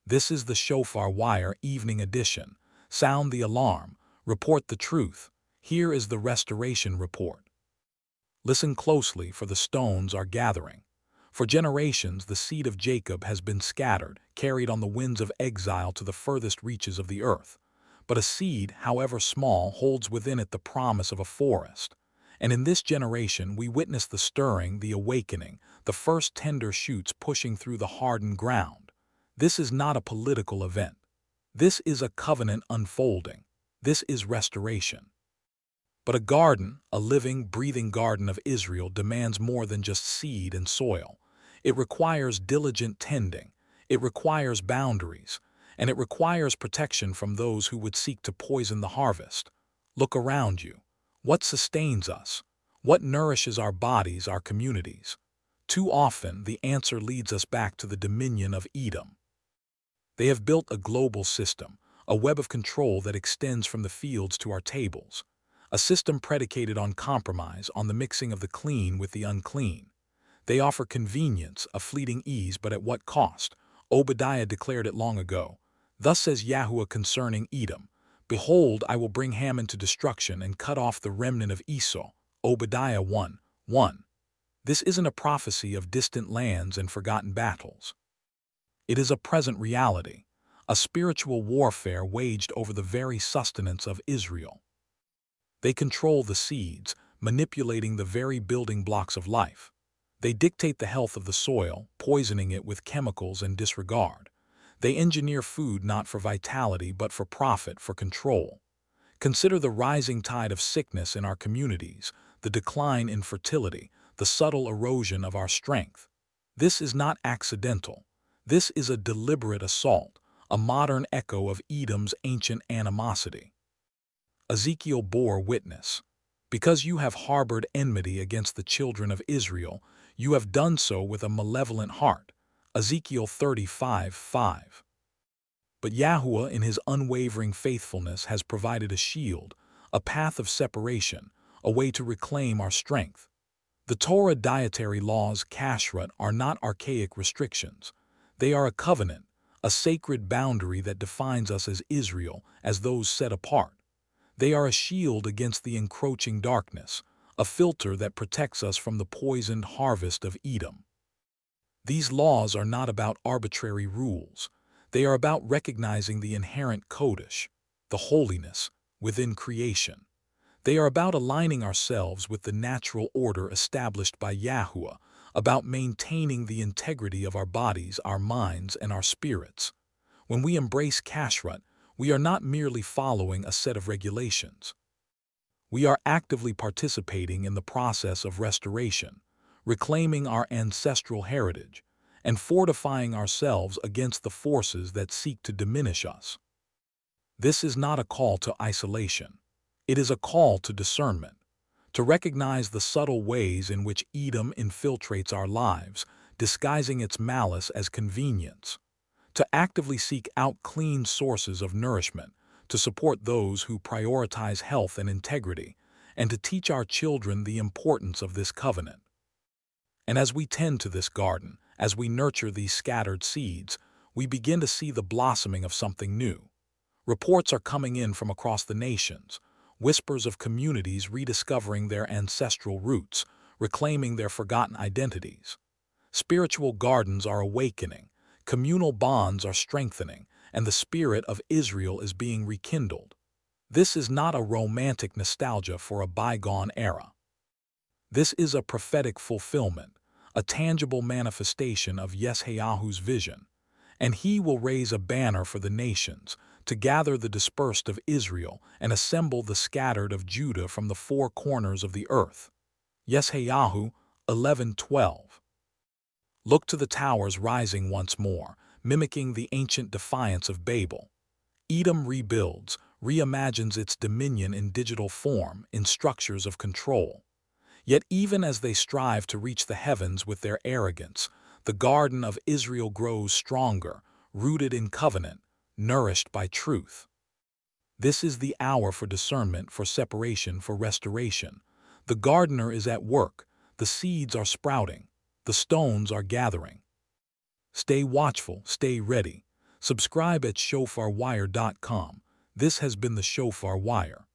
This is the Shofar Wire Evening Edition. Sound the alarm. Report the truth. Here is the restoration report. Listen closely, for the stones are gathering. For generations the seed of Jacob has been scattered, carried on the winds of exile to the furthest reaches of the earth. But a seed, however small, holds within it the promise of a forest. And in this generation we witness the stirring, the awakening, the first tender shoots pushing through the hardened ground. This is not a political event. This is a covenant unfolding. This is restoration. But a garden, a living, breathing garden of Israel, demands more than just seed and soil. It requires diligent tending. It requires boundaries. And it requires protection from those who would seek to poison the harvest. Look around you. What sustains us? What nourishes our bodies, our communities? Too often, the answer leads us back to the dominion of Edom. They have built a global system, a web of control that extends from the fields to our tables. A system predicated on compromise, on the mixing of the clean with the unclean. They offer convenience, a fleeting ease, but at what cost? Obadiah declared it long ago. Thus says Yahuwah concerning Edom, "Behold, I will bring Haman to destruction and cut off the remnant of Esau." Obadiah 1:1. This isn't a prophecy of distant lands and forgotten battles. It is a present reality, a spiritual warfare waged over the very sustenance of Israel. They control the seeds, manipulating the very building blocks of life. They dictate the health of the soil, poisoning it with chemicals and disregard. They engineer food not for vitality but for profit, for control. Consider the rising tide of sickness in our communities, the decline in fertility, the subtle erosion of our strength. This is not accidental. This is a deliberate assault, a modern echo of Edom's ancient animosity. Ezekiel bore witness. Because you have harbored enmity against the children of Israel, you have done so with a malevolent heart. Ezekiel 35:5. But Yahuwah, in his unwavering faithfulness, has provided a shield, a path of separation, a way to reclaim our strength. The Torah dietary laws, kashrut, are not archaic restrictions. They are a covenant, a sacred boundary that defines us as Israel, as those set apart. They are a shield against the encroaching darkness, a filter that protects us from the poisoned harvest of Edom. These laws are not about arbitrary rules. They are about recognizing the inherent kodesh, the holiness, within creation. They are about aligning ourselves with the natural order established by Yahuwah, about maintaining the integrity of our bodies, our minds, and our spirits. When we embrace kashrut, we are not merely following a set of regulations. We are actively participating in the process of restoration, reclaiming our ancestral heritage, and fortifying ourselves against the forces that seek to diminish us. This is not a call to isolation. It is a call to discernment, to recognize the subtle ways in which Edom infiltrates our lives, disguising its malice as convenience, to actively seek out clean sources of nourishment, to support those who prioritize health and integrity, and to teach our children the importance of this covenant. And as we tend to this garden, as we nurture these scattered seeds, we begin to see the blossoming of something new. Reports are coming in from across the nations, whispers of communities rediscovering their ancestral roots, reclaiming their forgotten identities. Spiritual gardens are awakening, communal bonds are strengthening, and the spirit of Israel is being rekindled. This is not a romantic nostalgia for a bygone era. This is a prophetic fulfillment, a tangible manifestation of Yeshayahu's vision, and he will raise a banner for the nations, to gather the dispersed of Israel and assemble the scattered of Judah from the four corners of the earth. Yeshayahu 11:12. Look to the towers rising once more, mimicking the ancient defiance of Babel. Edom rebuilds, reimagines its dominion in digital form, in structures of control. Yet even as they strive to reach the heavens with their arrogance, the garden of Israel grows stronger, rooted in covenant, nourished by truth. This is the hour for discernment, for separation, for restoration. The gardener is at work, the seeds are sprouting, the stones are gathering. Stay watchful, stay ready. Subscribe at shofarwire.com. This has been the Shofar Wire.